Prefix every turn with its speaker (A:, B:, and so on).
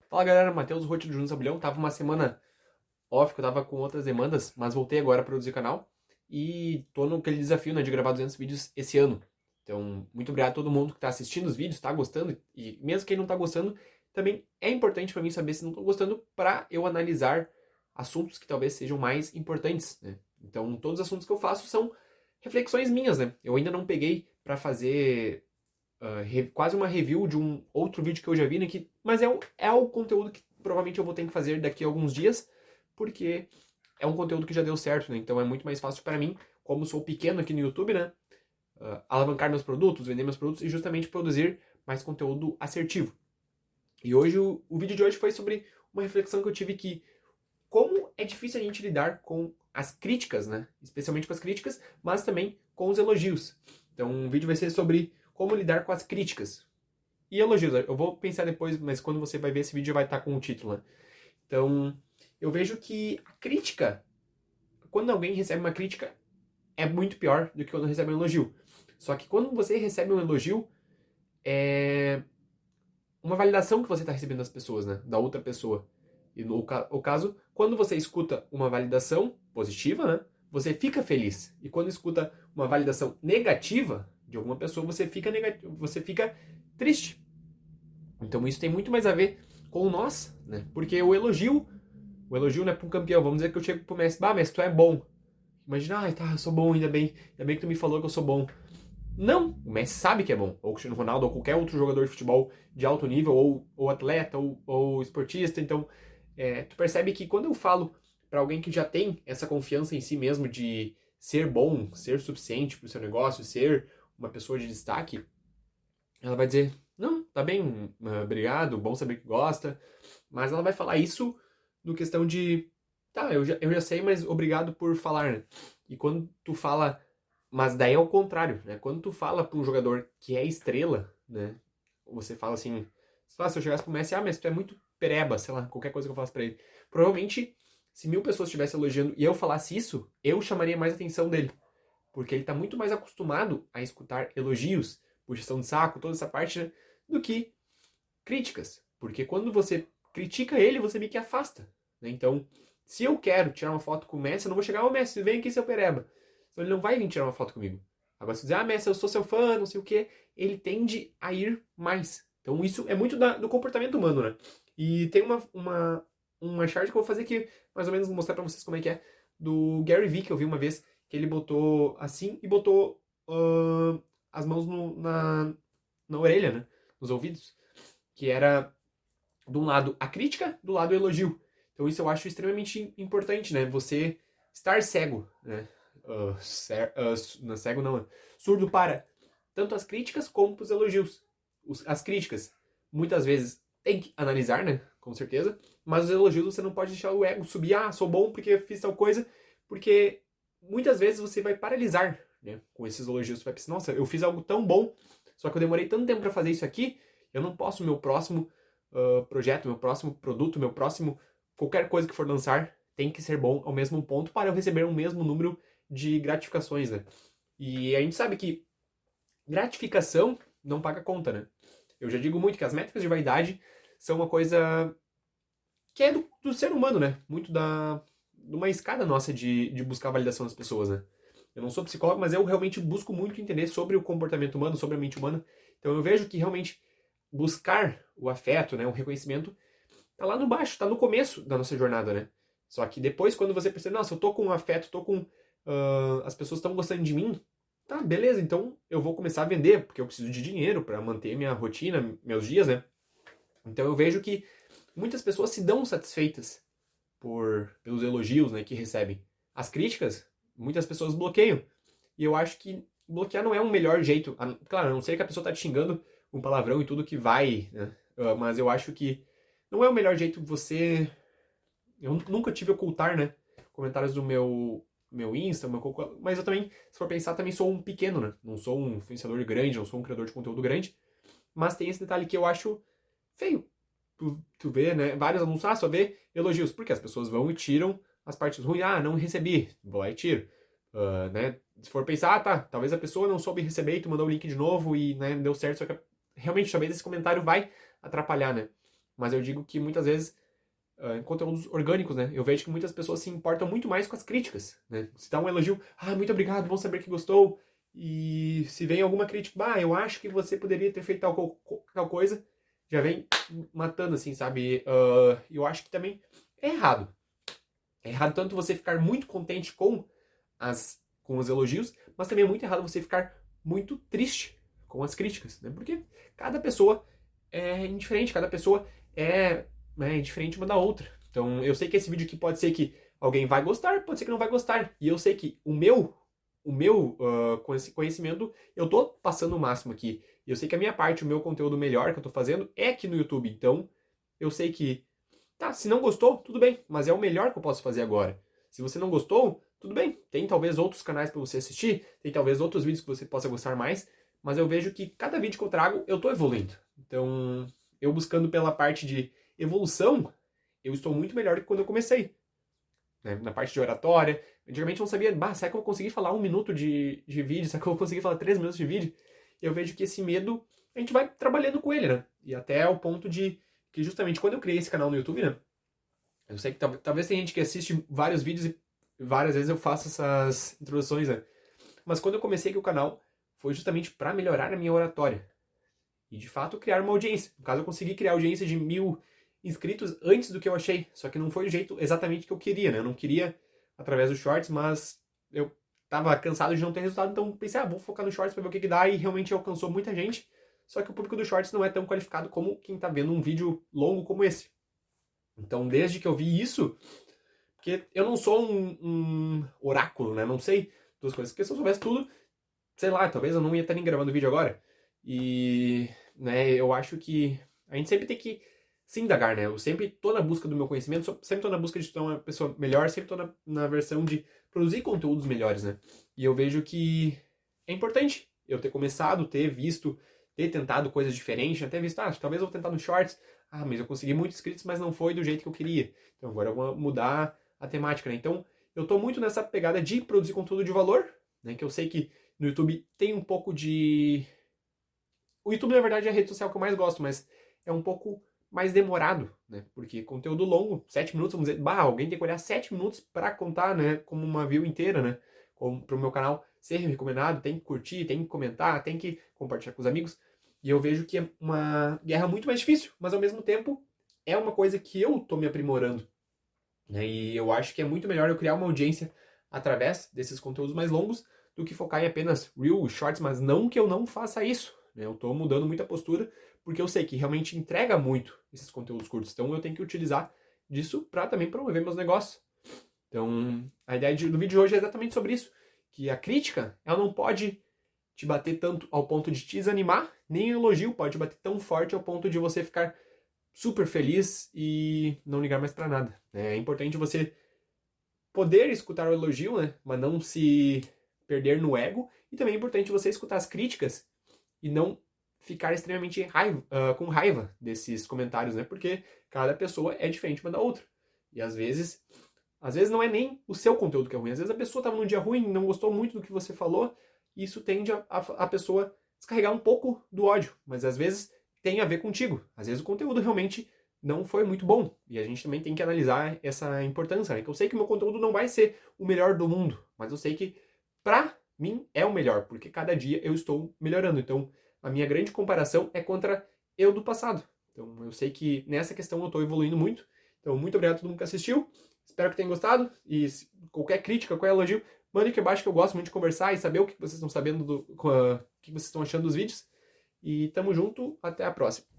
A: Fala galera, Matheus Rotti do Juntos Abelhão. Tava uma semana off, que eu tava com outras demandas, mas voltei agora a produzir o canal. E tô naquele desafio, né, de gravar 200 vídeos esse ano. Então, muito obrigado a todo mundo que tá assistindo os vídeos, tá gostando. E mesmo quem não tá gostando, também é importante pra mim saber se não tô gostando pra eu analisar assuntos que talvez sejam mais importantes, né? Então, todos os assuntos que eu faço são reflexões minhas, né? Eu ainda não peguei pra fazer quase uma review de um outro vídeo que eu já vi, né? Mas é o conteúdo que provavelmente eu vou ter que fazer daqui a alguns dias, porque é um conteúdo que já deu certo, né? Então é muito mais fácil para mim, como sou pequeno aqui no YouTube, né? Alavancar meus produtos, vender meus produtos e justamente produzir mais conteúdo assertivo. E hoje o vídeo de hoje foi sobre uma reflexão que eu tive que como é difícil a gente lidar com as críticas, né? Especialmente com as críticas, mas também com os elogios. Então o vídeo vai ser sobre como lidar com as críticas. E elogios, eu vou pensar depois, mas quando você vai ver esse vídeo já vai estar com o título, né? Então, eu vejo que a crítica, quando alguém recebe uma crítica, é muito pior do que quando recebe um elogio. Só que quando você recebe um elogio, é uma validação que você está recebendo das pessoas, né? Da outra pessoa. E no caso, quando você escuta uma validação positiva, né? Você fica feliz. E quando escuta uma validação negativa de alguma pessoa, você fica triste. Então isso tem muito mais a ver com nós, né? Porque o elogio não é para um campeão. Vamos dizer que eu chego pro Messi, bah, Messi, tu é bom. Imagina, ai, tá, eu sou bom, ainda bem que tu me falou que eu sou bom. Não, o Messi sabe que é bom. Ou o Cristiano Ronaldo, ou qualquer outro jogador de futebol de alto nível, ou atleta, ou esportista. Então, tu percebe que quando eu falo para alguém que já tem essa confiança em si mesmo de ser bom, ser suficiente pro seu negócio, ser uma pessoa de destaque, ela vai dizer, não, tá bem, obrigado, bom saber que gosta. Mas ela vai falar isso no questão de, tá, eu já sei, mas obrigado por falar, né? E quando tu fala, mas daí é o contrário, né? Quando tu fala pra um jogador que é estrela, né? Você fala assim, se eu chegasse pro Messi, mas tu é muito pereba, sei lá, qualquer coisa que eu faço pra ele. Provavelmente, se 1.000 pessoas estivessem elogiando e eu falasse isso, eu chamaria mais a atenção dele. Porque ele tá muito mais acostumado a escutar elogios, puxação de saco, toda essa parte, né? Do que críticas. Porque quando você critica ele, você meio que afasta. Né? Então, se eu quero tirar uma foto com o Messi, eu não vou chegar, ô Messi, vem aqui seu pereba. Então ele não vai vir tirar uma foto comigo. Agora, se dizer, Messi, eu sou seu fã, não sei o quê, ele tende a ir mais. Então isso é muito do comportamento humano, né? E tem uma chart que eu vou fazer aqui, mais ou menos mostrar pra vocês como é que é, do Gary Vee, que eu vi uma vez, que ele botou assim e botou as mãos na orelha, né? Nos ouvidos. Que era, de um lado, a crítica, do lado, o elogio. Então isso eu acho extremamente importante, né? Você estar cego, né? Não, cego não, surdo para tanto as críticas como para os elogios. As críticas, muitas vezes, tem que analisar, né? Com certeza. Mas os elogios você não pode deixar o ego subir, sou bom porque fiz tal coisa, porque muitas vezes você vai paralisar, né? Com esses elogios. Você vai pensar, nossa, eu fiz algo tão bom, só que eu demorei tanto tempo para fazer isso aqui, eu não posso, meu próximo projeto, meu próximo produto, meu próximo, qualquer coisa que for lançar, tem que ser bom ao mesmo ponto para eu receber o mesmo número de gratificações, né? E a gente sabe que gratificação não paga conta, né? Eu já digo muito que as métricas de vaidade são uma coisa que é do ser humano, né? Muito de uma escada nossa de buscar a validação das pessoas, né? Eu não sou psicólogo, mas eu realmente busco muito entender sobre o comportamento humano, sobre a mente humana. Então eu vejo que realmente buscar o afeto, né, o reconhecimento, tá lá no baixo, tá no começo da nossa jornada, né? Só que depois, quando você percebe, nossa, eu tô com afeto, tô com... as pessoas estão gostando de mim, tá, beleza, então eu vou começar a vender, porque eu preciso de dinheiro para manter minha rotina, meus dias, né? Então eu vejo que muitas pessoas se dão satisfeitas pelos elogios, né, que recebem. As críticas, muitas pessoas bloqueiam. E eu acho que bloquear não é um melhor jeito. Claro, a não ser que a pessoa tá te xingando com palavrão e tudo que vai, né? Mas eu acho que não é o melhor jeito você... Eu nunca tive ocultar, né? Comentários do meu Insta, mas eu também, se for pensar, também sou um pequeno, né? Não sou um influenciador grande, não sou um criador de conteúdo grande. Mas tem esse detalhe que eu acho feio. Tu vê, né? Vários anúncios, só vê elogios. Porque as pessoas vão e tiram as partes ruins. Não recebi. Vou lá e tiro. Né? Se for pensar, tá, talvez a pessoa não soube receber e tu mandou o link de novo e, né, deu certo, só que realmente talvez esse comentário vai atrapalhar, né? mas eu digo que muitas vezes em conteúdos orgânicos, né? Eu vejo que muitas pessoas se importam muito mais com as críticas, né? Se dá um elogio, muito obrigado, bom saber que gostou. E se vem alguma crítica, eu acho que você poderia ter feito tal coisa, já vem matando, assim, sabe? Eu acho que também é errado. É errado tanto você ficar muito contente com os elogios, mas também é muito errado você ficar muito triste com as críticas, né? Porque cada pessoa é indiferente, cada pessoa é diferente uma da outra. Então, eu sei que esse vídeo aqui pode ser que alguém vai gostar, pode ser que não vai gostar. E eu sei que o meu com esse conhecimento, eu tô passando o máximo aqui. E eu sei que a minha parte, o meu conteúdo melhor que eu tô fazendo é aqui no YouTube. Então, eu sei que, se não gostou, tudo bem, mas é o melhor que eu posso fazer agora. Se você não gostou, tudo bem. Tem talvez outros canais para você assistir, tem talvez outros vídeos que você possa gostar mais, mas eu vejo que cada vídeo que eu trago, eu tô evoluindo. Então, eu buscando pela parte de evolução, eu estou muito melhor do que quando eu comecei. Né? Na parte de oratória, antigamente eu não sabia, será que eu vou conseguir falar 1 minuto de vídeo? Será que eu vou conseguir falar 3 minutos de vídeo? Eu vejo que esse medo, a gente vai trabalhando com ele, né? E até ao ponto de que justamente quando eu criei esse canal no YouTube, né? Eu sei que talvez tem gente que assiste vários vídeos e várias vezes eu faço essas introduções, né? Mas quando eu comecei aqui o canal, foi justamente para melhorar a minha oratória. E de fato criar uma audiência. No caso, eu consegui criar audiência de 1.000 inscritos antes do que eu achei. Só que não foi do jeito exatamente que eu queria, né? Eu não queria através dos shorts, mas eu tava cansado de não ter resultado, então pensei, vou focar no shorts pra ver o que dá, e realmente alcançou muita gente. Só que o público dos shorts não é tão qualificado como quem tá vendo um vídeo longo como esse. Então, desde que eu vi isso, porque eu não sou um oráculo, né? Não sei duas coisas. Porque se eu soubesse tudo, sei lá, talvez eu não ia estar nem gravando vídeo agora. E, né, eu acho que a gente sempre tem que se indagar, né? Eu sempre tô na busca do meu conhecimento, sempre tô na busca de ser uma pessoa melhor, sempre tô na versão de produzir conteúdos melhores, né? E eu vejo que é importante eu ter começado, ter visto, ter tentado coisas diferentes, até visto, talvez eu vou tentar no shorts, mas eu consegui muitos inscritos, mas não foi do jeito que eu queria. Então agora eu vou mudar a temática, né? Então eu tô muito nessa pegada de produzir conteúdo de valor, né? Que eu sei que no YouTube tem um pouco de... O YouTube, na verdade, é a rede social que eu mais gosto, mas é um pouco mais demorado, né? Porque conteúdo longo, 7 minutos, vamos dizer, alguém tem que olhar 7 minutos para contar, né? Como uma view inteira, né? Como pro meu canal ser recomendado, tem que curtir, tem que comentar, tem que compartilhar com os amigos. E eu vejo que é uma guerra muito mais difícil, mas ao mesmo tempo é uma coisa que eu tô me aprimorando. Né? E eu acho que é muito melhor eu criar uma audiência através desses conteúdos mais longos do que focar em apenas Reels, Shorts, mas não que eu não faça isso. Né? Eu tô mudando muita postura porque eu sei que realmente entrega muito esses conteúdos curtos. Então eu tenho que utilizar disso para também promover meus negócios. Então a ideia do vídeo de hoje é exatamente sobre isso. Que a crítica, ela não pode te bater tanto ao ponto de te desanimar, nem o elogio pode bater tão forte ao ponto de você ficar super feliz e não ligar mais para nada. É importante você poder escutar o elogio, né? Mas não se perder no ego. E também é importante você escutar as críticas e não ficar extremamente com raiva desses comentários, né? Porque cada pessoa é diferente uma da outra. E às vezes não é nem o seu conteúdo que é ruim. Às vezes a pessoa estava num dia ruim, não gostou muito do que você falou, e isso tende a pessoa descarregar um pouco do ódio. Mas às vezes tem a ver contigo. Às vezes o conteúdo realmente não foi muito bom. E a gente também tem que analisar essa importância, né? Que eu sei que o meu conteúdo não vai ser o melhor do mundo, mas eu sei que pra mim é o melhor, porque cada dia eu estou melhorando. Então, a minha grande comparação é contra eu do passado. Então, eu sei que nessa questão eu estou evoluindo muito. Então, muito obrigado a todo mundo que assistiu. Espero que tenham gostado. E qualquer crítica, qualquer elogio, mande aqui abaixo, que eu gosto muito de conversar e saber o que vocês estão sabendo, o que vocês estão achando dos vídeos. E tamo junto, até a próxima.